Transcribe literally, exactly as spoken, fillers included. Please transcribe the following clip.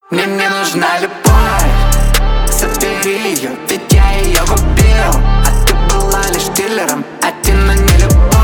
Мне не нужна любовь, забери ее, ведь я ее купил. А ты была лишь дилером, один, но не любовь.